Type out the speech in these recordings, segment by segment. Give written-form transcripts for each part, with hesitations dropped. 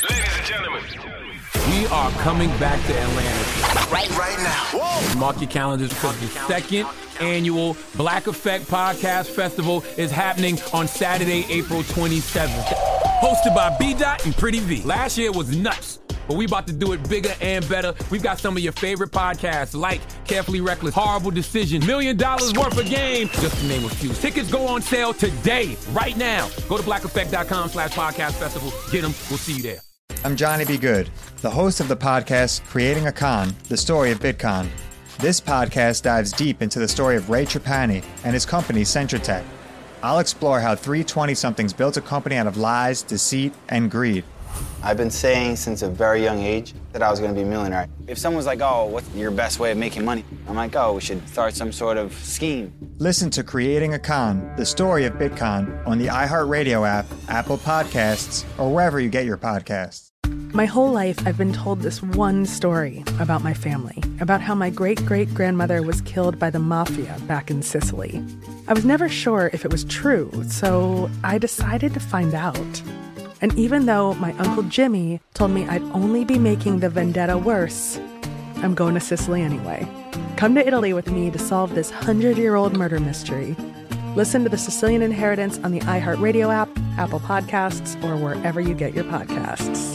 Ladies and gentlemen, we are coming back to Atlanta right now. Whoa. Mark your calendars because the second annual Black Effect Podcast Festival is happening on Saturday, April 27th. Hosted by B-Dot and Pretty V. Last year was nuts, but we about to do it bigger and better. We've got some of your favorite podcasts like Carefully Reckless, Horrible Decision, $1 Million Worth of Game, just to name a few. Tickets go on sale today, right now. Go to blackeffect.com/podcast festival. Get them. We'll see you there. I'm Johnny B. Good, the host of the podcast Creating a Con, the story of Bitcoin. This podcast dives deep into the story of Ray Trapani and his company Centratech. I'll explore how three 20-somethings built a company out of lies, deceit, and greed. I've been saying since a very young age that I was going to be a millionaire. If someone's like, oh, what's your best way of making money? I'm like, oh, we should start some sort of scheme. Listen to Creating a Con, the story of Bitcoin on the iHeartRadio app, Apple Podcasts, or wherever you get your podcasts. My whole life, I've been told this one story about my family, about how my great-great-grandmother was killed by the mafia back in Sicily. I was never sure if it was true, so I decided to find out. And even though my Uncle Jimmy told me I'd only be making the vendetta worse, I'm going to Sicily anyway. Come to Italy with me to solve this 100-year-old murder mystery. Listen to The Sicilian Inheritance on the iHeartRadio app, Apple Podcasts, or wherever you get your podcasts.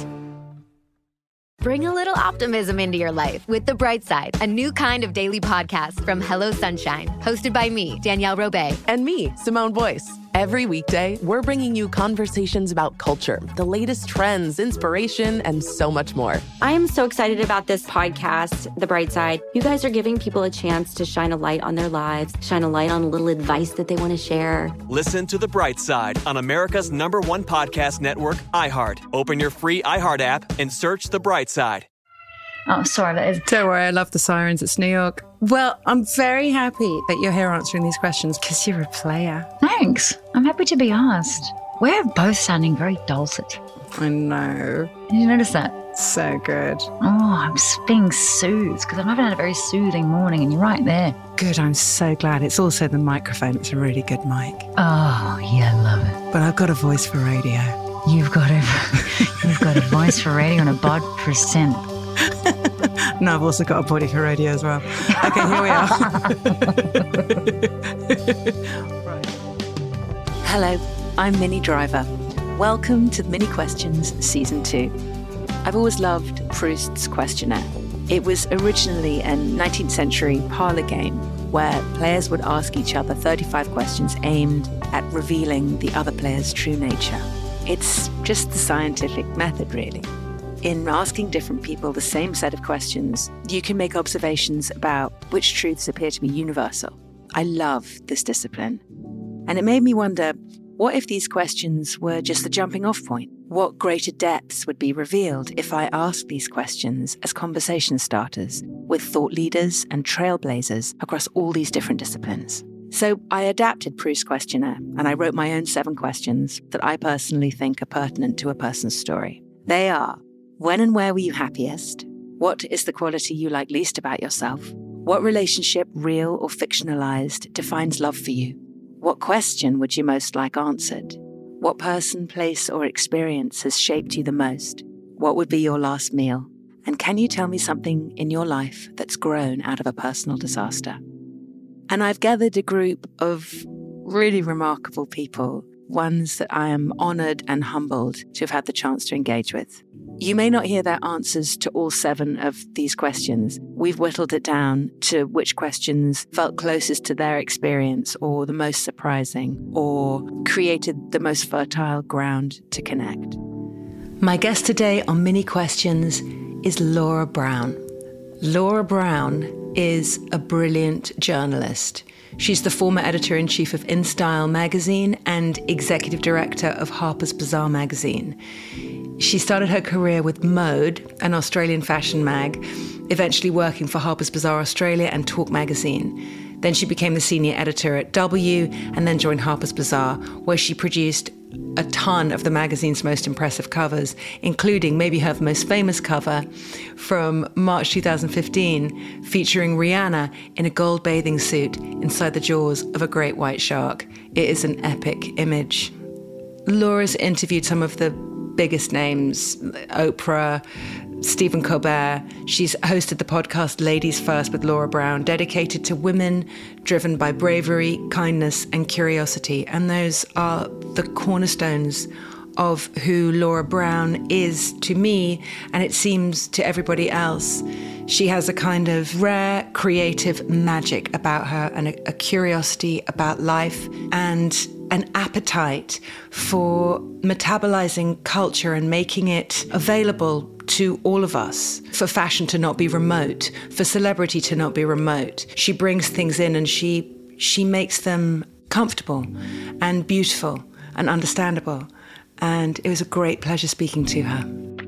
Bring a little optimism into your life with The Bright Side, a new kind of daily podcast from Hello Sunshine, hosted by me, Danielle Robay. And me, Simone Boyce. Every weekday, we're bringing you conversations about culture, the latest trends, inspiration, and so much more. I am so excited about this podcast, The Bright Side. You guys are giving people a chance to shine a light on their lives, shine a light on a little advice that they want to share. Listen to The Bright Side on America's #1 podcast network, iHeart. Open your free iHeart app and search The Bright Side. Oh, sorry, that is... Don't worry, I love the sirens. It's New York. Well, I'm very happy that you're here answering these questions because you're a player. Thanks. I'm happy to be asked. We're both sounding very dulcet. I know. Did you notice that? So good. Oh, I'm being soothed because I haven't had a very soothing morning and you're right there. Good, I'm so glad. It's also the microphone. It's a really good mic. Oh, yeah, love it. But I've got a voice for radio. You've got a voice for radio and a bod for scent. No, I've also got a body for radio as well. Okay, here we are. Hello, I'm Minnie Driver. Welcome to Mini Questions Season 2. I've always loved Proust's questionnaire. It was originally a 19th century parlor game where players would ask each other 35 questions aimed at revealing the other player's true nature. It's just the scientific method, really. In asking different people the same set of questions, you can make observations about which truths appear to be universal. I love this discipline. And it made me wonder, what if these questions were just the jumping off point? What greater depths would be revealed if I asked these questions as conversation starters with thought leaders and trailblazers across all these different disciplines? So I adapted Proust's questionnaire and I wrote my own 7 questions that I personally think are pertinent to a person's story. They are: when and where were you happiest? What is the quality you like least about yourself? What relationship, real or fictionalized, defines love for you? What question would you most like answered? What person, place, or experience has shaped you the most? What would be your last meal? And can you tell me something in your life that's grown out of a personal disaster? And I've gathered a group of really remarkable people, ones that I am honored and humbled to have had the chance to engage with. You may not hear their answers to all 7 of these questions. We've whittled it down to which questions felt closest to their experience or the most surprising or created the most fertile ground to connect. My guest today on Mini Questions is Laura Brown. Laura Brown is a brilliant journalist. She's the former editor-in-chief of InStyle magazine and executive director of Harper's Bazaar magazine. She started her career with Mode, an Australian fashion mag, eventually working for Harper's Bazaar Australia and Talk magazine. Then she became the senior editor at W and then joined Harper's Bazaar, where she produced a ton of the magazine's most impressive covers, including maybe her most famous cover from March 2015, featuring Rihanna in a gold bathing suit inside the jaws of a great white shark. It is an epic image. Laura's interviewed some of the biggest names, Oprah, Stephen Colbert. She's hosted the podcast Ladies First with Laura Brown, dedicated to women driven by bravery, kindness, and curiosity. And those are the cornerstones of who Laura Brown is to me, and it seems to everybody else. She has a kind of rare creative magic about her, and a curiosity about life, and an appetite for metabolizing culture and making it available to all of us, for fashion to not be remote, for celebrity to not be remote. She brings things in and she makes them comfortable and beautiful and understandable. And it was a great pleasure speaking to her.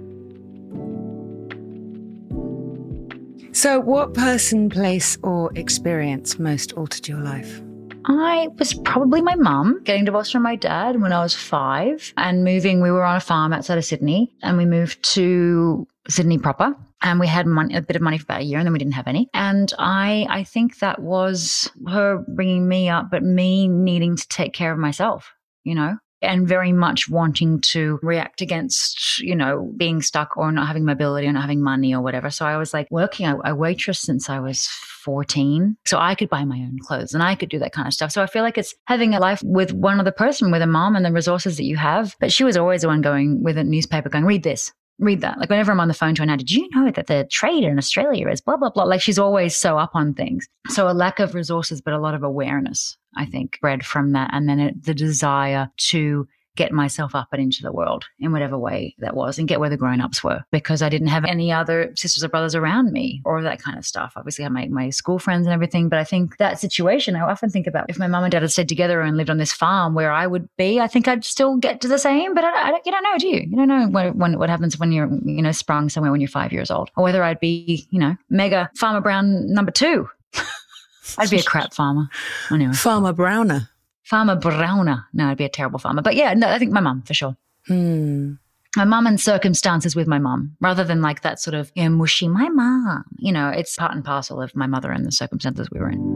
So what person, place, or experience most altered your life? I was probably my mum, getting divorced from my dad when I was 5 and moving. We were on a farm outside of Sydney and we moved to Sydney proper, and we had a bit of money for about a year and then we didn't have any. And I think that was her bringing me up, but me needing to take care of myself, you know, and very much wanting to react against, you know, being stuck or not having mobility or not having money or whatever. So I was like working, I waitress since I was 14. So I could buy my own clothes and I could do that kind of stuff. So I feel like it's having a life with one other person, with a mom and the resources that you have. But she was always the one going with a newspaper going, read this, read that. Like whenever I'm on the phone to her now, did you know that the trade in Australia is blah, blah, blah. Like she's always so up on things. So a lack of resources, but a lot of awareness, I think, bred from that. And then the desire to get myself up and into the world in whatever way that was and get where the grown-ups were, because I didn't have any other sisters or brothers around me or that kind of stuff. Obviously, I had my school friends and everything, but I think that situation, I often think about if my mum and dad had stayed together and lived on this farm where I would be, I think I'd still get to the same, but you don't know, do you? You don't know what happens when you're, you know, sprung somewhere when you're 5 years old, or whether I'd be, you know, mega Farmer Brown number 2. I'd be a crap farmer. Anyway. Farmer Browner. Farmer Browner. No, I'd be a terrible farmer. But yeah, no, I think my mum for sure. My mum and circumstances with my mum, rather than like that sort of, you know, mushy, my mum. You know, it's part and parcel of my mother and the circumstances we were in.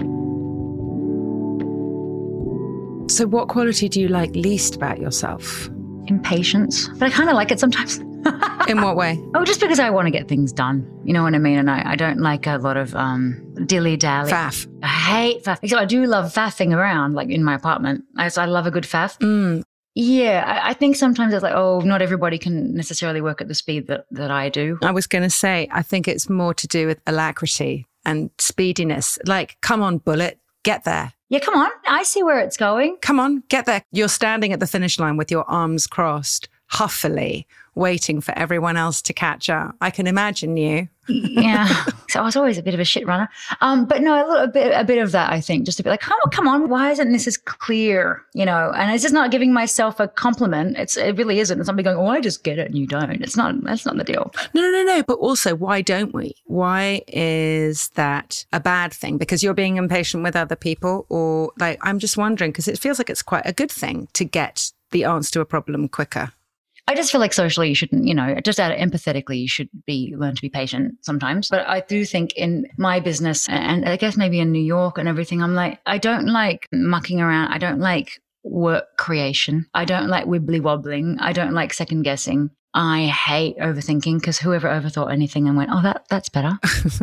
So what quality do you like least about yourself? Impatience. But I kind of like it sometimes. In what way? Oh, just because I want to get things done. You know what I mean? And I don't like a lot of dilly-dally. Faff. I hate faff. Except I do love faffing around, like in my apartment. I love a good faff. Yeah, I think sometimes it's like, oh, not everybody can necessarily work at the speed that I do. I was going to say, I think it's more to do with alacrity and speediness. Like, come on, bullet, get there. Yeah, come on. I see where it's going. Come on, get there. You're standing at the finish line with your arms crossed, huffily, waiting for everyone else to catch up. I can imagine you. Yeah. So I was always a bit of a shit runner. But no, a bit of that, I think, just to be like, oh, come on, why isn't this as clear? You know, and it's just not giving myself a compliment. It really isn't. It's somebody going, oh, I just get it and you don't. That's not the deal. No. But also, why don't we? Why is that a bad thing? Because you're being impatient with other people? Or like, I'm just wondering, because it feels like it's quite a good thing to get the answer to a problem quicker. I just feel like socially you shouldn't, you know, just out of empathetically, you should learn to be patient sometimes. But I do think in my business, and I guess maybe in New York and everything, I'm like, I don't like mucking around. I don't like work creation. I don't like wibbly wobbling. I don't like second guessing. I hate overthinking, because whoever overthought anything and went, oh, that's better.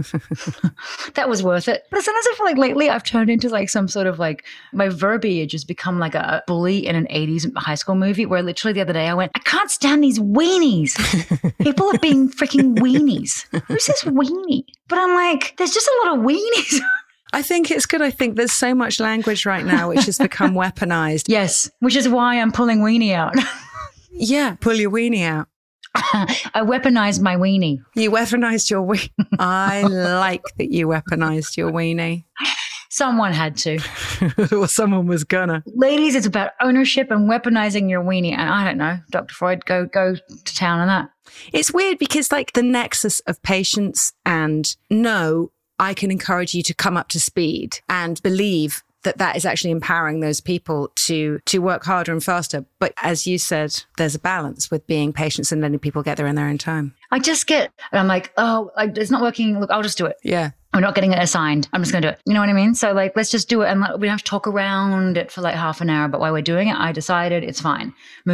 That was worth it. But sometimes I feel like lately I've turned into like some sort of like, my verbiage has become like a bully in an 80s high school movie, where literally the other day I went, I can't stand these weenies. People are being freaking weenies. Who says weenie? But I'm like, there's just a lot of weenies. I think it's good. I think there's so much language right now which has become weaponized. Yes, which is why I'm pulling weenie out. Yeah, pull your weenie out. I weaponized my weenie. You weaponized your weenie. I like that you weaponized your weenie. Someone had to. Or someone was gonna. Ladies, it's about ownership and weaponizing your weenie. And I don't know, Dr. Freud, go to town on that. It's weird because like the nexus of patience and no, I can encourage you to come up to speed and believe that is actually empowering those people to work harder and faster. But as you said, there's a balance with being patient and letting people get there in their own time. I just get, and I'm like, oh, it's not working. Look, I'll just do it. Yeah. I'm not getting it assigned. I'm just going to do it. You know what I mean? So like, let's just do it. And we don't have to talk around it for like half an hour. But while we're doing it, I decided it's fine. Move on.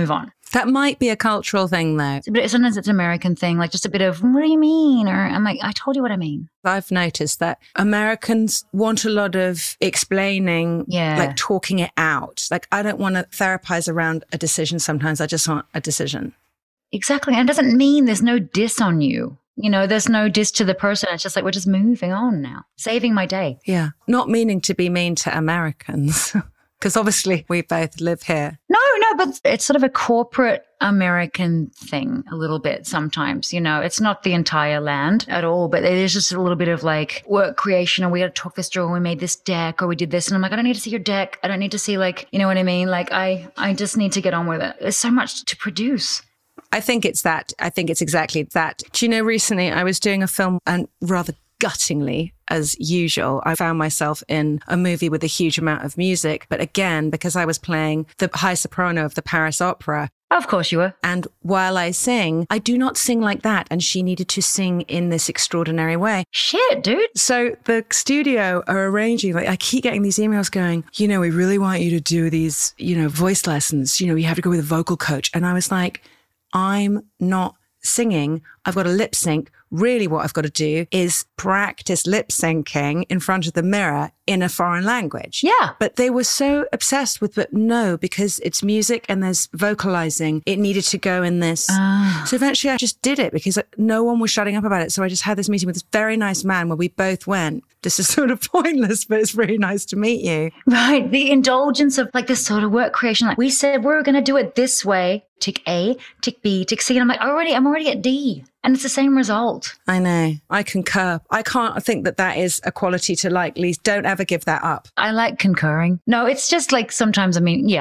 That might be a cultural thing, though. But sometimes it's an American thing, like just a bit of, what do you mean? Or I'm like, I told you what I mean. I've noticed that Americans want a lot of explaining, like talking it out. Like, I don't want to therapize around a decision sometimes. I just want a decision. Exactly. And it doesn't mean there's no diss on you. You know, there's no diss to the person. It's just like, we're just moving on now. Saving my day. Yeah. Not meaning to be mean to Americans. Because obviously we both live here. No, but it's sort of a corporate American thing a little bit sometimes, you know. It's not the entire land at all, but there's just a little bit of like work creation, or we got to talk this through, and we made this deck, or we did this. And I'm like, I don't need to see your deck. I don't need to see, like, you know what I mean? Like, I just need to get on with it. There's so much to produce. I think it's that. I think it's exactly that. Do you know, recently I was doing a film, and rather guttingly, as usual, I found myself in a movie with a huge amount of music. But again, because I was playing the high soprano of the Paris Opera. Of course you were. And while I sing, I do not sing like that. And she needed to sing in this extraordinary way. Shit, dude. So the studio are arranging, like, I keep getting these emails going, you know, we really want you to do these, you know, voice lessons. You know, you have to go with a vocal coach. And I was like, I'm not singing. I've got to lip sync. Really what I've got to do is practice lip syncing in front of the mirror in a foreign language. Yeah. But they were so obsessed with, but no, because it's music and there's vocalizing, it needed to go in this. So eventually I just did it because no one was shutting up about it. So I just had this meeting with this very nice man where we both went, this is sort of pointless, but it's really nice to meet you. Right. The indulgence of like this sort of work creation. Like, we said we're going to do it this way. Tick A, tick B, tick C. And I'm like, I'm already at D. And it's the same result. I know. I concur. I think that is a quality to like, Lise. Don't ever give that up. I like concurring. No, it's just like sometimes, what am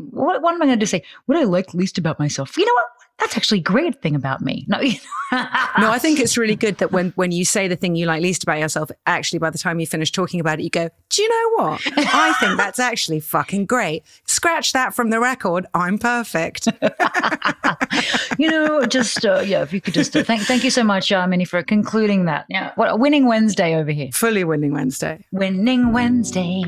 I going to say? What I like least about myself? You know what? That's actually a great thing about me. No, no, I think it's really good that when you say the thing you like least about yourself, actually by the time you finish talking about it, you go, do you know what? I think that's actually fucking great. Scratch that from the record. I'm perfect. You know, just, if you could just, thank you so much, Minnie, for concluding that. Yeah. What a winning Wednesday over here. Fully winning Wednesday. Winning Wednesday.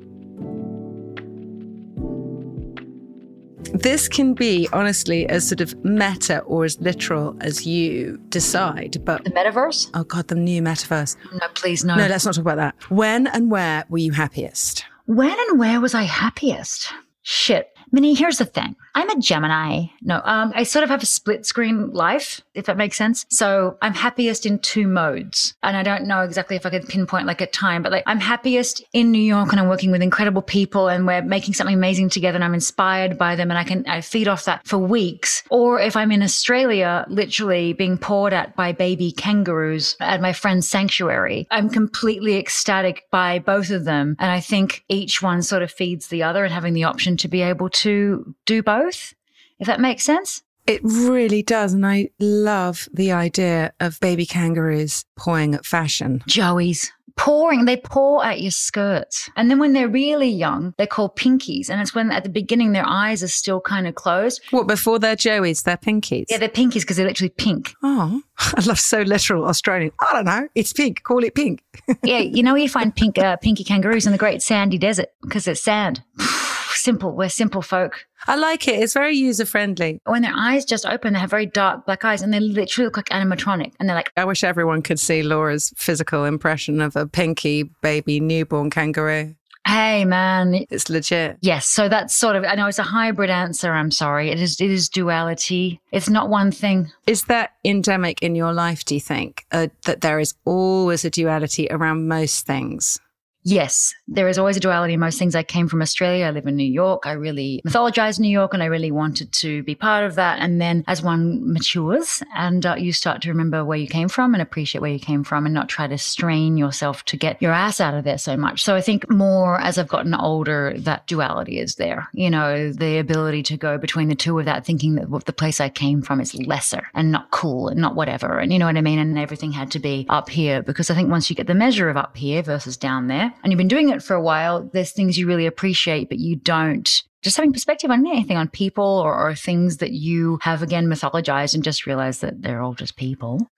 This can be, honestly, as sort of meta or as literal as you decide. But the metaverse? Oh, God, the new metaverse. No, please, no. No, let's not talk about that. When and where were you happiest? When and where was I happiest? Shit. Minnie, here's the thing. I'm a Gemini. No, I sort of have a split screen life, if that makes sense. So I'm happiest in two modes. And I don't know exactly if I could pinpoint like a time, but like I'm happiest in New York and I'm working with incredible people and we're making something amazing together and I'm inspired by them and I feed off that for weeks. Or if I'm in Australia, literally being poured at by baby kangaroos at my friend's sanctuary, I'm completely ecstatic by both of them. And I think each one sort of feeds the other, and having the option to be able to do both, if that makes sense. It really does. And I love the idea of baby kangaroos pawing at fashion. Joeys. They paw at your skirts. And then when they're really young, they're called pinkies. And it's when at the beginning their eyes are still kind of closed. What, before they're Joeys, they're pinkies? Yeah, they're pinkies because they're literally pink. Oh, I love so literal Australian. I don't know. It's pink. Call it pink. Yeah, you know, you find pinky kangaroos in the Great Sandy Desert because it's sand. Simple. We're simple folk. I like it. It's very user-friendly. When their eyes just open, they have very dark black eyes and they literally look like animatronic. And they're like... I wish everyone could see Laura's physical impression of a pinky baby newborn kangaroo. Hey, man. It's legit. Yes. So that's sort of, I know it's a hybrid answer. I'm sorry. It is duality. It's not one thing. Is that endemic in your life, do you think? That there is always a duality around most things? Yes, there is always a duality in most things. I came from Australia. I live in New York. I really mythologized New York and I really wanted to be part of that. And then as one matures and you start to remember where you came from and appreciate where you came from and not try to strain yourself to get your ass out of there so much. So I think more as I've gotten older, that duality is there. You know, the ability to go between the two of that, thinking that the place I came from is lesser and not cool and not whatever. And you know what I mean? And everything had to be up here, because I think once you get the measure of up here versus down there, and you've been doing it for a while, there's things you really appreciate, but you don't. Just having perspective on anything, on people or things that you have, again, mythologized and just realized that they're all just people.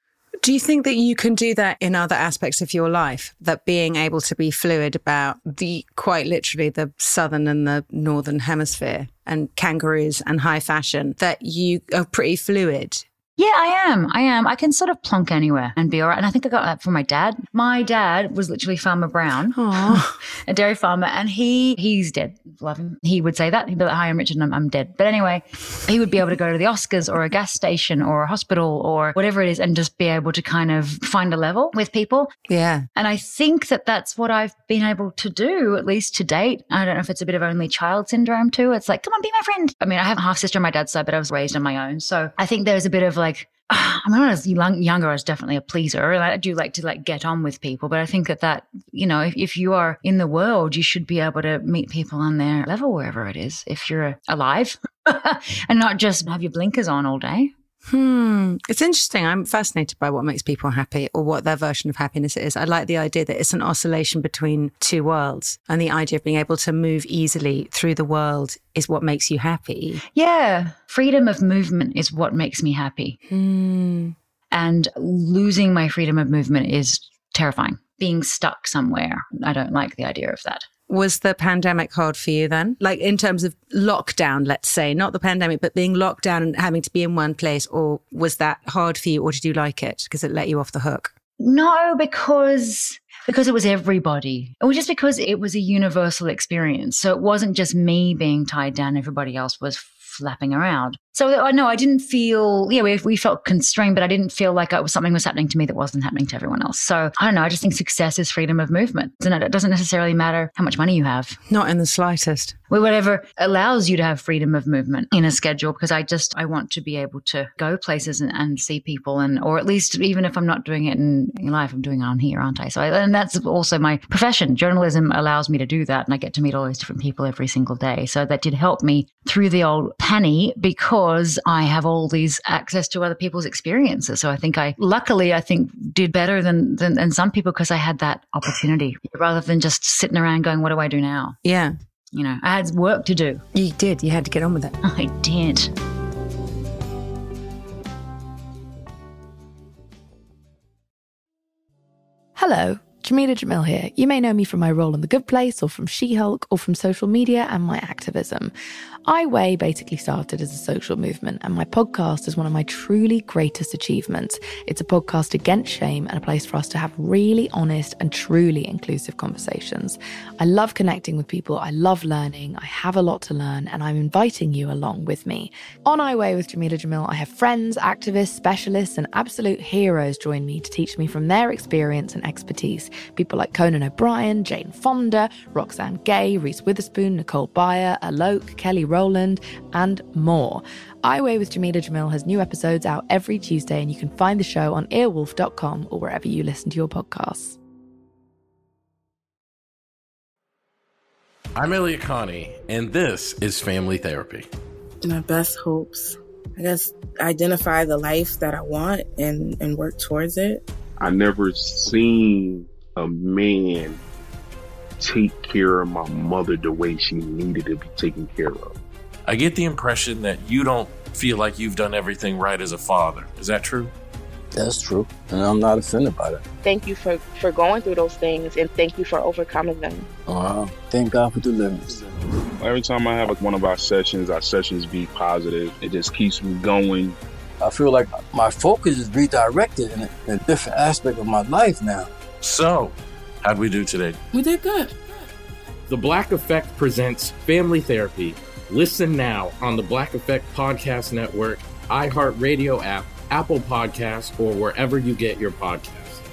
Do you think that you can do that in other aspects of your life? That being able to be fluid about quite literally the southern and the northern hemisphere and kangaroos and high fashion, that you are pretty fluid? Yeah, I am. I can sort of plonk anywhere and be all right. And I think I got that from my dad. My dad was literally Farmer Brown, a dairy farmer, and he's dead. Love him. He would say that. He'd be like, hi, I'm Richard and I'm dead. But anyway, he would be able to go to the Oscars or a gas station or a hospital or whatever it is and just be able to kind of find a level with people. Yeah. And I think that that's what I've been able to do, at least to date. I don't know if it's a bit of only child syndrome too. It's like, come on, be my friend. I mean, I have a half sister on my dad's side, but I was raised on my own. So I think there's a bit of like, I mean, when I was younger, I was definitely a pleaser. And I do like to get on with people. But I think that you know, if you are in the world, you should be able to meet people on their level, wherever it is, if you're alive and not just have your blinkers on all day. It's interesting. I'm fascinated by what makes people happy or what their version of happiness is. I like the idea that it's an oscillation between two worlds, and the idea of being able to move easily through the world is what makes you happy. Yeah. Freedom of movement is what makes me happy. And losing my freedom of movement is terrifying. Being stuck somewhere, I don't like the idea of that. Was the pandemic hard for you then? Like in terms of lockdown, let's say, not the pandemic, but being locked down and having to be in one place, or was that hard for you, or did you like it because it let you off the hook? No, because it was everybody. It was just because it was a universal experience. So it wasn't just me being tied down. Everybody else was flapping around. So no, I didn't feel, we felt constrained, but I didn't feel like something was happening to me that wasn't happening to everyone else. So I don't know. I just think success is freedom of movement. And it doesn't necessarily matter how much money you have. Not in the slightest. Well, whatever allows you to have freedom of movement in a schedule, because I want to be able to go places and see people, or at least even if I'm not doing it in life, I'm doing it on here, aren't I? And that's also my profession. Journalism allows me to do that, and I get to meet all those different people every single day. So that did help me through the old panny, because I have all these access to other people's experiences. So I think luckily did better than some people, because I had that opportunity rather than just sitting around going, what do I do now? Yeah. You know, I had work to do. You did. You had to get on with it. I did. Hello, Jameela Jamil here. You may know me from my role in The Good Place, or from She-Hulk, or from social media and my activism. I Weigh basically started as a social movement, and my podcast is one of my truly greatest achievements. It's a podcast against shame and a place for us to have really honest and truly inclusive conversations. I love connecting with people. I love learning. I have a lot to learn, and I'm inviting you along with me. On I Weigh with Jameela Jamil, I have friends, activists, specialists, and absolute heroes join me to teach me from their experience and expertise. People like Conan O'Brien, Jane Fonda, Roxane Gay, Reese Witherspoon, Nicole Byer, Alok, Kelly Rowland, and more. I Weigh with Jameela Jamil has new episodes out every Tuesday, and you can find the show on earwolf.com or wherever you listen to your podcasts. I'm Elliot Connie, and this is Family Therapy. My best hopes, I guess, identify the life that I want and work towards it. I never seen a man take care of my mother the way she needed to be taken care of. I get the impression that you don't feel like you've done everything right as a father. Is that true? That's true, and I'm not offended by that. Thank you for going through those things, and thank you for overcoming them. Thank God for deliverance. Every time I have one of our sessions be positive. It just keeps me going. I feel like my focus is redirected in a different aspect of my life now. So, how'd we do today? We did good. The Black Effect presents Family Therapy. Listen now on the Black Effect Podcast Network, iHeartRadio app, Apple Podcasts, or wherever you get your podcasts.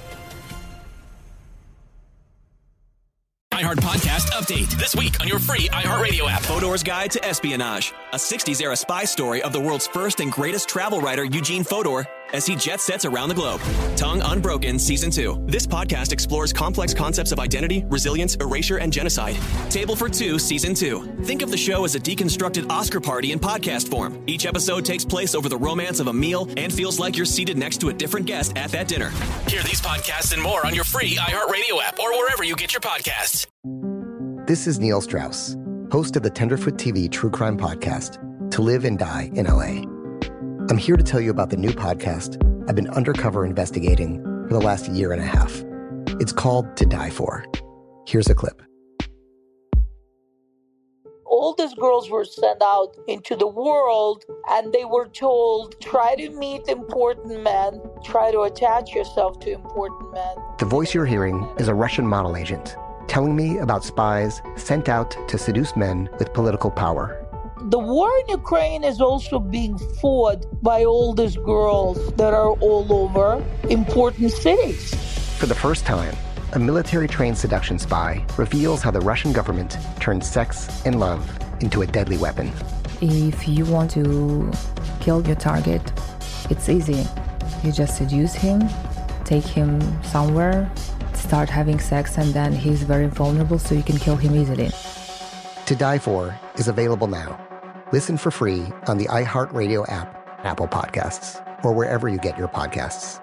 iHeart Podcast Update. This week on your free iHeartRadio app. Fodor's Guide to Espionage. A 60s-era spy story of the world's first and greatest travel writer, Eugene Fodor, as he jet sets around the globe. Tongue Unbroken Season 2. This podcast explores complex concepts of identity, resilience, erasure, and genocide. Table for Two Season 2. Think of the show as a deconstructed Oscar party in podcast form. Each episode takes place over the romance of a meal and feels like you're seated next to a different guest at that dinner. Hear these podcasts and more on your free iHeartRadio app or wherever you get your podcasts. This is Neil Strauss, host of the Tenderfoot TV True Crime Podcast, To Live and Die in L.A. I'm here to tell you about the new podcast I've been undercover investigating for the last year and a half. It's called To Die For. Here's a clip. All these girls were sent out into the world and they were told, try to meet important men, try to attach yourself to important men. The voice you're hearing is a Russian model agent telling me about spies sent out to seduce men with political power. The war in Ukraine is also being fought by all these girls that are all over important cities. For the first time, a military-trained seduction spy reveals how the Russian government turned sex and love into a deadly weapon. If you want to kill your target, it's easy. You just seduce him, take him somewhere, start having sex, and then he's very vulnerable, so you can kill him easily. To Die For is available now. Listen for free on the iHeartRadio app, Apple Podcasts, or wherever you get your podcasts.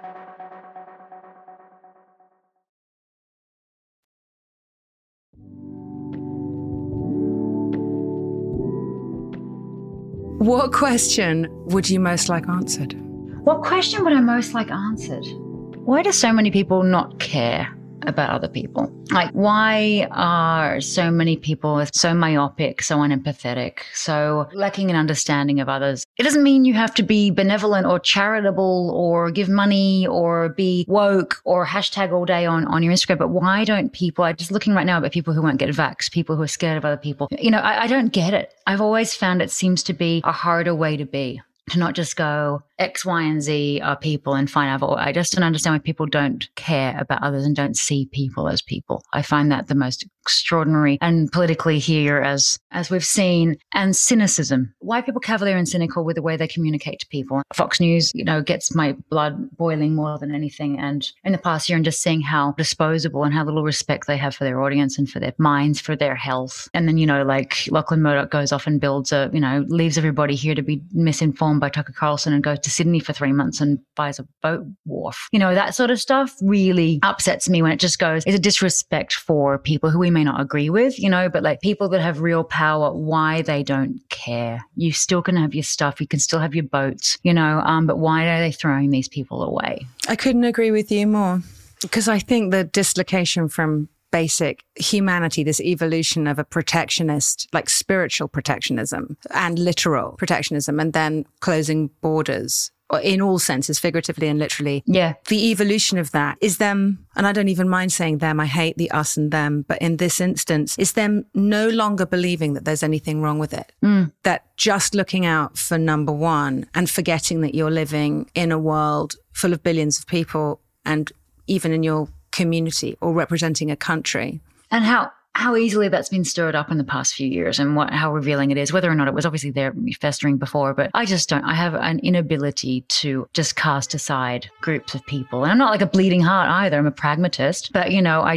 What question would you most like answered? What question would I most like answered? Why do so many people not care about other people? Like, why are so many people so myopic, so unempathetic, so lacking an understanding of others? It doesn't mean you have to be benevolent or charitable or give money or be woke or hashtag all day on your Instagram. But why don't people, I'm just looking right now about people who won't get vaxxed, people who are scared of other people. You know, I don't get it. I've always found it seems to be a harder way to be. To not just go X, Y, and Z are people and fine. I just don't understand why people don't care about others and don't see people as people. I find that the most extraordinary and politically here as we've seen, and cynicism. Why people cavalier and cynical with the way they communicate to people. Fox News, gets my blood boiling more than anything. And in the past year, and just seeing how disposable and how little respect they have for their audience and for their minds, for their health. And then, like Lachlan Murdoch goes off and builds leaves everybody here to be misinformed by Tucker Carlson and goes to Sydney for 3 months and buys a boat wharf. That sort of stuff really upsets me when it just goes, it's a disrespect for people who we may not agree with, but like people that have real power, why they don't care. You still can have your stuff. You can still have your boats, but why are they throwing these people away? I couldn't agree with you more, because I think the dislocation from basic humanity, this evolution of a protectionist, like spiritual protectionism and literal protectionism, and then closing borders in all senses, figuratively and literally. Yeah. The evolution of that is them, and I don't even mind saying them, I hate the us and them, but in this instance, is them no longer believing that there's anything wrong with it. That just looking out for number one and forgetting that you're living in a world full of billions of people, and even in your community or representing a country. And how easily that's been stirred up in the past few years, and how revealing it is, whether or not it was obviously there festering before. But I have an inability to just cast aside groups of people. And I'm not like a bleeding heart either. I'm a pragmatist. But,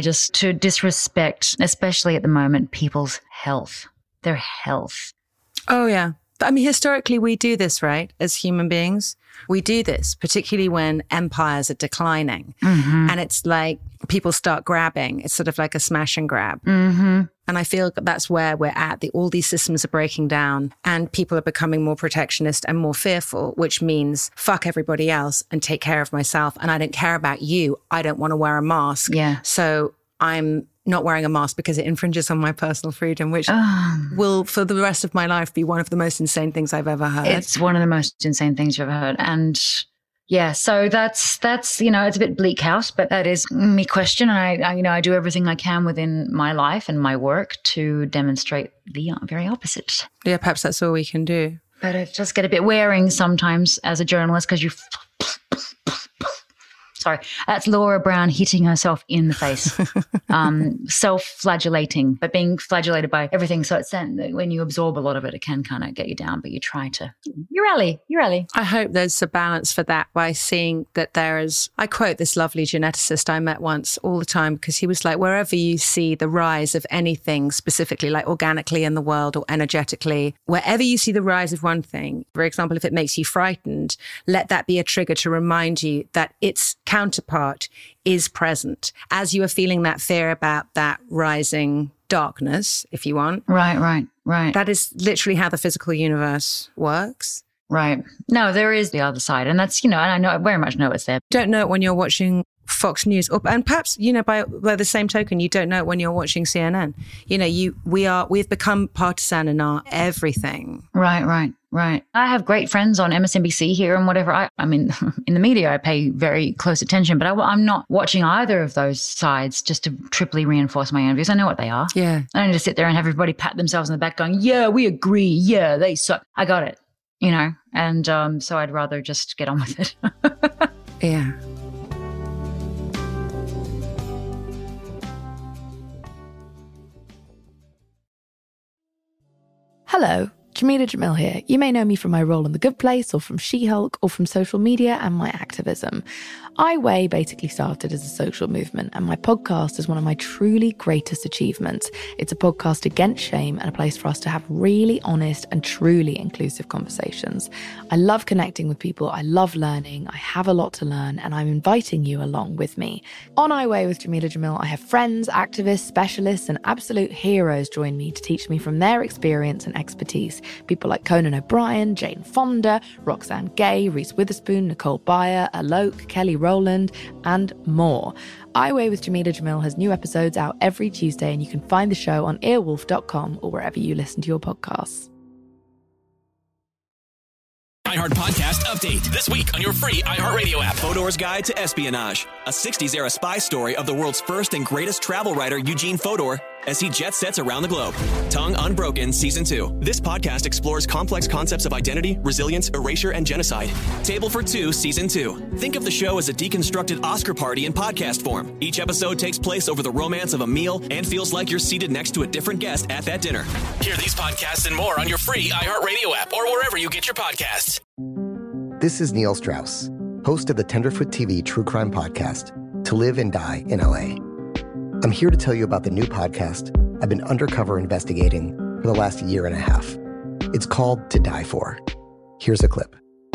to disrespect, especially at the moment, people's health, their health. Oh, yeah. I mean, historically, we do this, right? As human beings, we do this, particularly when empires are declining. Mm-hmm. And it's like people start grabbing. It's sort of like a smash and grab. Mm-hmm. And I feel that's where we're at. All these systems are breaking down and people are becoming more protectionist and more fearful, which means fuck everybody else and take care of myself. And I don't care about you. I don't want to wear a mask. Yeah. So I'm not wearing a mask because it infringes on my personal freedom, which will, for the rest of my life, be one of the most insane things I've ever heard. It's one of the most insane things you've ever heard. And yeah, so that's it's a bit bleak house, but that is me question. And I do everything I can within my life and my work to demonstrate the very opposite. Yeah, perhaps that's all we can do. But it does get a bit wearing sometimes as a journalist, because you... Sorry, that's Laura Brown hitting herself in the face, self-flagellating, but being flagellated by everything. So it's then when you absorb a lot of it, it can kind of get you down, but you try to, you rally. I hope there's a balance for that by seeing that there is, I quote this lovely geneticist I met once all the time, because he was like, wherever you see the rise of anything specifically, like organically in the world or energetically, wherever you see the rise of one thing, for example, if it makes you frightened, let that be a trigger to remind you that its counterpart is present. As you are feeling that fear about that rising darkness, if you want. Right. That is literally how the physical universe works. Right. No, there is the other side. And that's, and I very much know it's there. Don't know it when you're watching Fox News, and perhaps, by the same token, you don't know it when you're watching CNN. We've become partisan in our everything. Right. I have great friends on MSNBC here and whatever. I mean, in the media, I pay very close attention, but I'm not watching either of those sides just to triply reinforce my own views. I know what they are. Yeah. I don't need to sit there and have everybody pat themselves on the back going, yeah, we agree. Yeah, they suck. I got it, and so I'd rather just get on with it. Yeah. Hello, Jameela Jamil here. You may know me from my role in The Good Place or from She-Hulk or from social media and my activism. I Weigh basically started as a social movement, and my podcast is one of my truly greatest achievements. It's a podcast against shame and a place for us to have really honest and truly inclusive conversations. I love connecting with people. I love learning. I have a lot to learn, and I'm inviting you along with me. On I Weigh with Jameela Jamil, I have friends, activists, specialists, and absolute heroes join me to teach me from their experience and expertise. People like Conan O'Brien, Jane Fonda, Roxane Gay, Reese Witherspoon, Nicole Byer, Alok, Kelly Rowland, and more. I Weigh with Jameela Jamil has new episodes out every Tuesday, and you can find the show on earwolf.com or wherever you listen to your podcasts. iHeart Podcast Update. This week on your free iHeartRadio app. Fodor's Guide to Espionage. A 60s-era spy story of the world's first and greatest travel writer, Eugene Fodor, as he jet sets around the globe. Tongue Unbroken Season 2. This podcast explores complex concepts of identity, resilience, erasure, and genocide. Table for Two Season 2. Think of the show as a deconstructed Oscar party in podcast form. Each episode takes place over the romance of a meal and feels like you're seated next to a different guest at that dinner. Hear these podcasts and more on your free iHeartRadio app or wherever you get your podcasts. This is Neil Strauss, host of the Tenderfoot TV true crime podcast, To Live and Die in LA. I'm here to tell you about the new podcast I've been undercover investigating for the last year and a half. It's called To Die For. Here's a clip.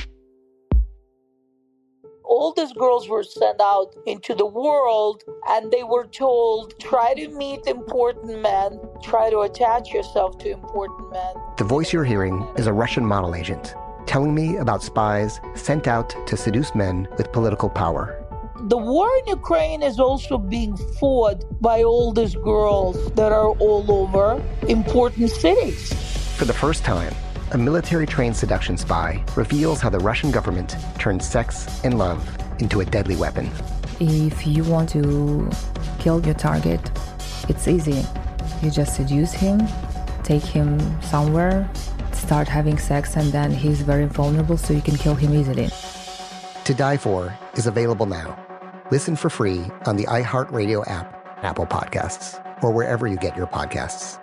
All these girls were sent out into the world and they were told, try to meet important men, try to attach yourself to important men. The voice you're hearing is a Russian model agent telling me about spies sent out to seduce men with political power. The war in Ukraine is also being fought by all these girls that are all over important cities. For the first time, a military-trained seduction spy reveals how the Russian government turned sex and love into a deadly weapon. If you want to kill your target, it's easy. You just seduce him, take him somewhere, start having sex, and then he's very vulnerable, so you can kill him easily. To Die For is available now. Listen for free on the iHeartRadio app, Apple Podcasts, or wherever you get your podcasts.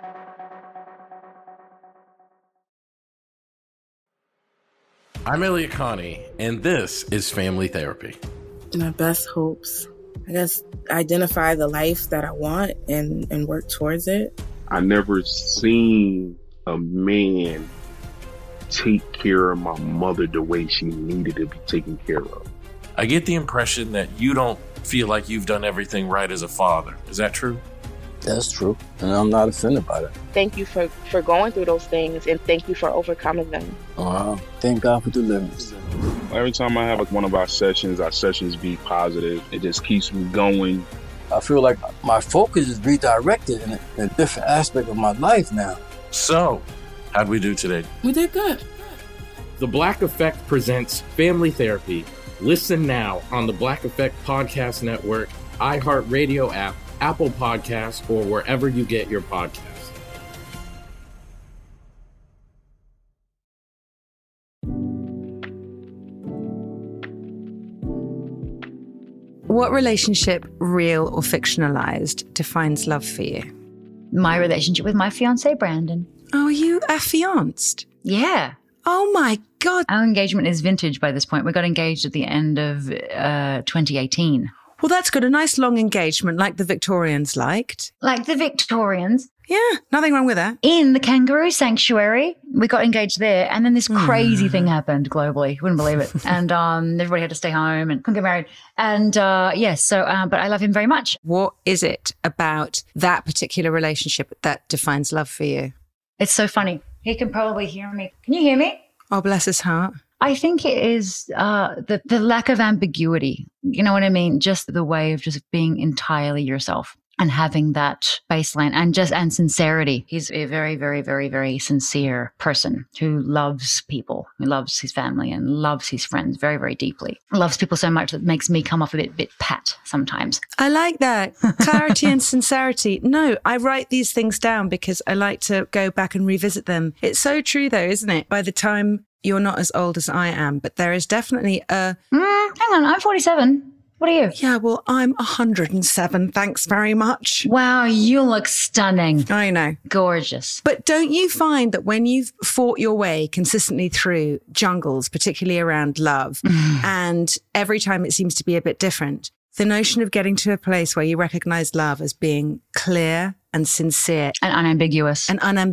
I'm Elliot Connie, and this is Family Therapy. My best hopes, I guess, identify the life that I want and work towards it. I never seen a man take care of my mother the way she needed to be taken care of. I get the impression that you don't feel like you've done everything right as a father. Is that true? That's true, and I'm not offended by that. Thank you for going through those things, and thank you for overcoming them. Wow. Thank God for deliverance. Every time I have one of our sessions be positive. It just keeps me going. I feel like my focus is redirected in a different aspect of my life now. So, how'd we do today? We did good. The Black Effect presents Family Therapy. Listen now on the Black Effect Podcast Network, iHeartRadio app, Apple Podcasts, or wherever you get your podcasts. What relationship, real or fictionalized, defines love for you? My relationship with my fiancé, Brandon. Oh, are you affianced? Yeah. Oh my God. Our engagement is vintage by this point. We got engaged at the end of 2018. Well, that's good. A nice long engagement like the Victorians liked. Like the Victorians? Yeah, nothing wrong with that. In the kangaroo sanctuary. We got engaged there. And then this crazy thing happened globally. Wouldn't believe it. And everybody had to stay home and couldn't get married. And but I love him very much. What is it about that particular relationship that defines love for you? It's so funny. He can probably hear me. Can you hear me? Oh, bless his heart. I think it is the lack of ambiguity. You know what I mean? Just the way of just being entirely yourself and having that baseline and sincerity. He's a very, very, very, very sincere person who loves people, who loves his family and loves his friends very, very deeply. Loves people so much that makes me come off a bit pat sometimes. I like that. Clarity and sincerity. No, I write these things down because I like to go back and revisit them. It's so true though, isn't it? By the time you're not as old as I am, but there is definitely a... hang on, I'm 47. What are you? Yeah, well, I'm 107. Thanks very much. Wow, you look stunning. I know. Gorgeous. But don't you find that when you've fought your way consistently through jungles, particularly around love, and every time it seems to be a bit different, the notion of getting to a place where you recognize love as being clear and sincere and unambiguous,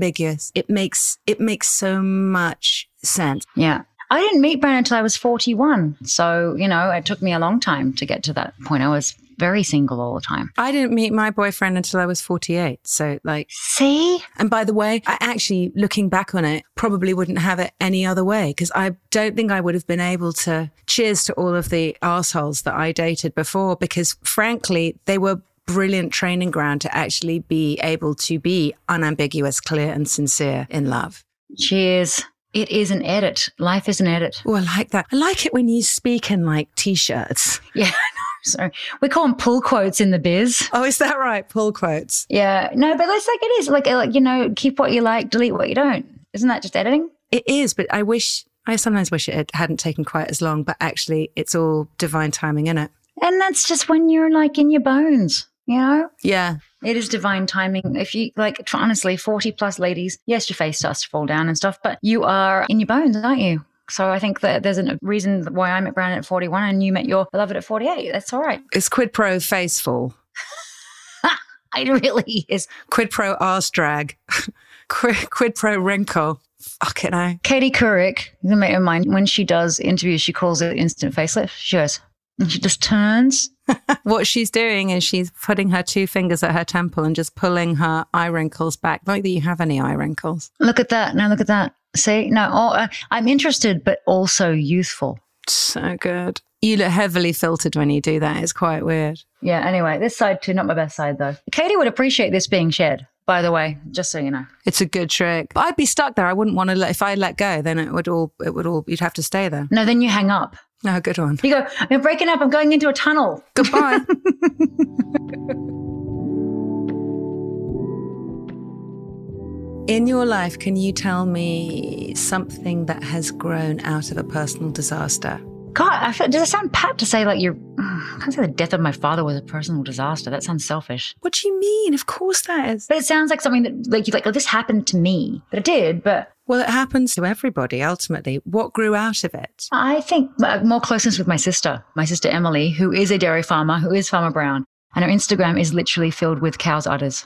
it makes so much sense. Yeah. I didn't meet Brandon until I was 41. So, you know, it took me a long time to get to that point. I was very single all the time. I didn't meet my boyfriend until I was 48. So, like... See? And by the way, I actually, looking back on it, probably wouldn't have it any other way because I don't think I would have been able to... Cheers to all of the arseholes that I dated before because, frankly, they were brilliant training ground to actually be able to be unambiguous, clear and sincere in love. Cheers. It is an edit. Life is an edit. Oh, I like that. I like it when you speak in like T-shirts. Yeah, I know. Sorry. We call them pull quotes in the biz. Oh, is that right? Pull quotes. Yeah. No, but it's like it is. Like, you know, keep what you like, delete what you don't. Isn't that just editing? It is, but I sometimes wish it hadn't taken quite as long, but actually it's all divine timing, isn't it? And that's just when you're like in your bones, you know? Yeah. It is divine timing. If you, like, honestly, 40 plus ladies, yes, your face starts to fall down and stuff, but you are in your bones, aren't you? So I think that there's a reason why I met Brandon at 41 and you met your beloved at 48. That's all right. It's quid pro face fall. It really is. Quid pro arse drag. Quid pro wrinkle. Fucking hell. Katie Couric, the mate of mine, when she does interviews, she calls it instant facelift. She goes, and she just turns. What she's doing is she's putting her two fingers at her temple and just pulling her eye wrinkles back. Not that you have any eye wrinkles. Look at that. Now look at that. See? No, I'm interested, but also youthful. So good. You look heavily filtered when you do that. It's quite weird. Yeah, anyway, this side too, not my best side though. Katie would appreciate this being shared, by the way, just so you know. It's a good trick. But I'd be stuck there. I wouldn't want to if I let go, then it would all, you'd have to stay there. No, then you hang up. No, good one. You go, I'm breaking up. I'm going into a tunnel. Goodbye. In your life, can you tell me something that has grown out of a personal disaster? God, does it sound pat to say like I can't say the death of my father was a personal disaster. That sounds selfish. What do you mean? Of course that is. But it sounds like something that like you're like, oh, this happened to me. But it did, but... Well, it happens to everybody, ultimately. What grew out of it? I think more closeness with my sister Emily, who is a dairy farmer, who is Farmer Brown. And her Instagram is literally filled with cow's udders.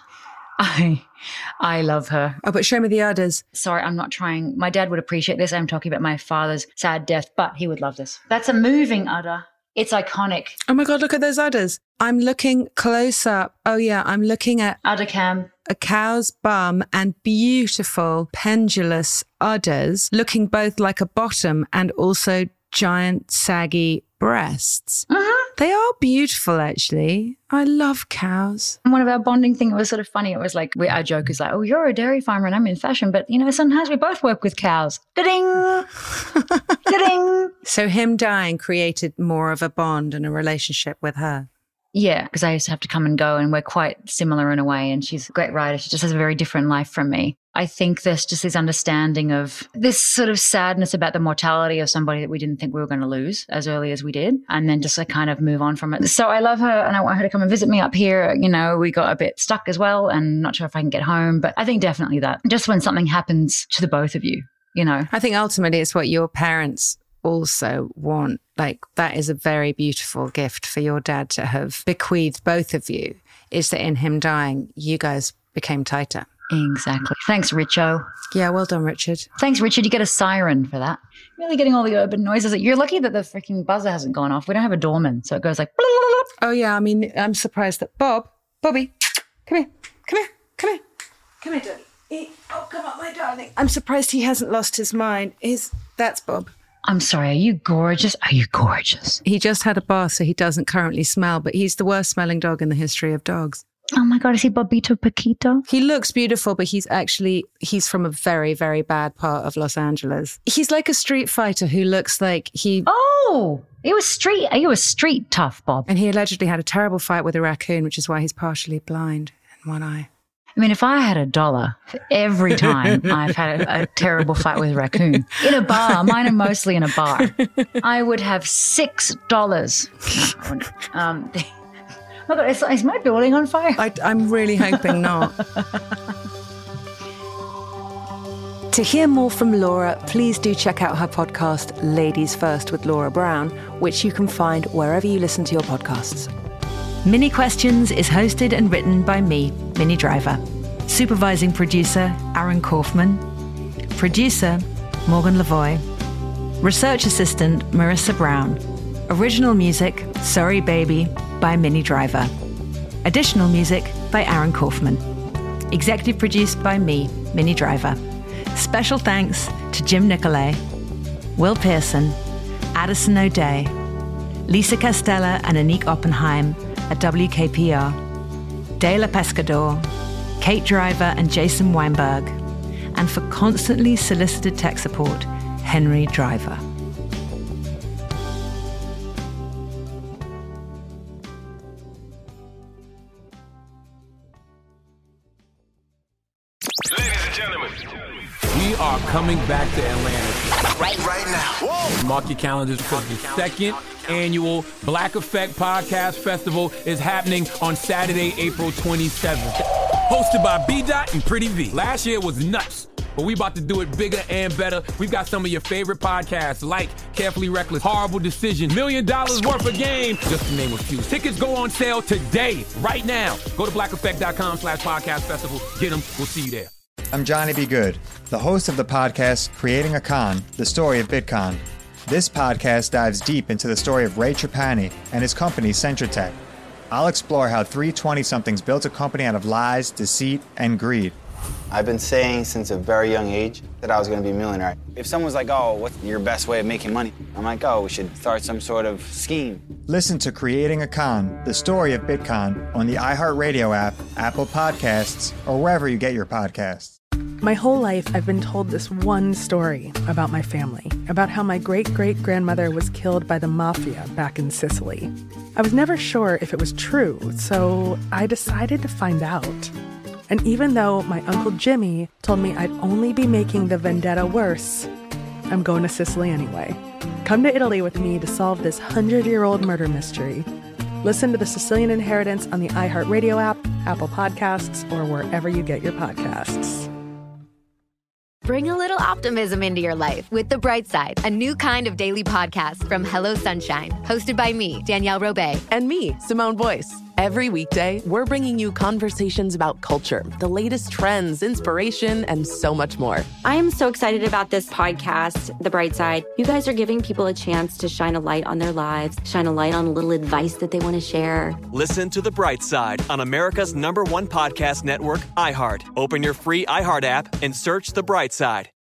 I love her. Oh, but show me the udders. Sorry, I'm not trying. My dad would appreciate this. I'm talking about my father's sad death, but he would love this. That's a moving udder. It's iconic. Oh my God, look at those udders. I'm looking close up. Oh yeah, I'm looking at udder cam. A cow's bum and beautiful pendulous udders, looking both like a bottom and also giant saggy breasts. They are beautiful, actually. I love cows. And one of our bonding thing, it was sort of funny. It was like, our joke is like, oh, you're a dairy farmer and I'm in fashion, but, you know, sometimes we both work with cows. Da-ding! Da-ding! So him dying created more of a bond and a relationship with her. Yeah, because I used to have to come and go and we're quite similar in a way. And she's a great writer. She just has a very different life from me. I think there's just this understanding of this sort of sadness about the mortality of somebody that we didn't think we were going to lose as early as we did. And then just to kind of move on from it. So I love her and I want her to come and visit me up here. You know, we got a bit stuck as well and not sure if I can get home. But I think definitely that just when something happens to the both of you, you know. I think ultimately it's what your parents also want. Like that is a very beautiful gift for your dad to have bequeathed both of you, is that in him dying, you guys became tighter. Exactly. Thanks, Richo. Yeah, well done, Richard. Thanks, Richard. You get a siren for that. Really getting all the urban noises. You're lucky that the freaking buzzer hasn't gone off. We don't have a doorman, so it goes like... Oh, yeah. I mean, I'm surprised that Bobby, come here, Daddy. Oh, come on, my darling. I'm surprised he hasn't lost his mind. That's Bob. I'm sorry, are you gorgeous? Are you gorgeous? He just had a bath, so he doesn't currently smell, but he's the worst smelling dog in the history of dogs. Oh my God, is he Bobito Paquito? He looks beautiful, but he's from a very, very bad part of Los Angeles. He's like a street fighter who looks like he... Oh, he was street tough, Bob. And he allegedly had a terrible fight with a raccoon, which is why he's partially blind in one eye. I mean, if I had $1 for every time I've had a terrible fight with a raccoon in a bar, mine are mostly in a bar, I would have $6. Oh my God, is my building on fire? I'm really hoping not. To hear more from Laura, please do check out her podcast, Ladies First with Laura Brown, which you can find wherever you listen to your podcasts. Mini Questions is hosted and written by me, Minnie Driver. Supervising producer, Aaron Kaufman. Producer, Morgan Lavoie. Research assistant, Marissa Brown. Original music, Sorry Baby, by Minnie Driver. Additional music by Aaron Kaufman. Executive produced by me, Minnie Driver. Special thanks to Jim Nicolay, Will Pearson, Addison O'Day, Lisa Castella and Anik Oppenheim at WKPR, De La Pescador, Kate Driver and Jason Weinberg, and for constantly solicited tech support, Henry Driver. Ladies and gentlemen, we are coming back to Atlanta right now. Whoa. Mark your calendars because the second annual Black Effect Podcast Festival is happening on Saturday, April 27th. Hosted by B-Dot and Pretty V. Last year was nuts, but we about to do it bigger and better. We've got some of your favorite podcasts like Carefully Reckless, Horrible Decision, $1 Million Worth of Game, just to name a few. Tickets go on sale today, right now. Go to blackeffect.com/podcast festival. Get them. We'll see you there. I'm Johnny B. Good, the host of the podcast Creating a Con, the story of Bitcon. This podcast dives deep into the story of Ray Trapani and his company, Centratech. I'll explore how three 20-somethings built a company out of lies, deceit, and greed. I've been saying since a very young age that I was going to be a millionaire. If someone's like, oh, what's your best way of making money? I'm like, oh, we should start some sort of scheme. Listen to Creating a Con, the story of Bitcon, on the iHeartRadio app, Apple Podcasts, or wherever you get your podcasts. My whole life, I've been told this one story about my family, about how my great-great-grandmother was killed by the mafia back in Sicily. I was never sure if it was true, so I decided to find out. And even though my Uncle Jimmy told me I'd only be making the vendetta worse, I'm going to Sicily anyway. Come to Italy with me to solve this 100-year-old murder mystery. Listen to The Sicilian Inheritance on the iHeartRadio app, Apple Podcasts, or wherever you get your podcasts. Bring a little optimism into your life with The Bright Side, a new kind of daily podcast from Hello Sunshine, hosted by me, Danielle Robay. And me, Simone Boyce. Every weekday, we're bringing you conversations about culture, the latest trends, inspiration, and so much more. I am so excited about this podcast, The Bright Side. You guys are giving people a chance to shine a light on their lives, shine a light on a little advice that they want to share. Listen to The Bright Side on America's #1 podcast network, iHeart. Open your free iHeart app and search The Bright Side.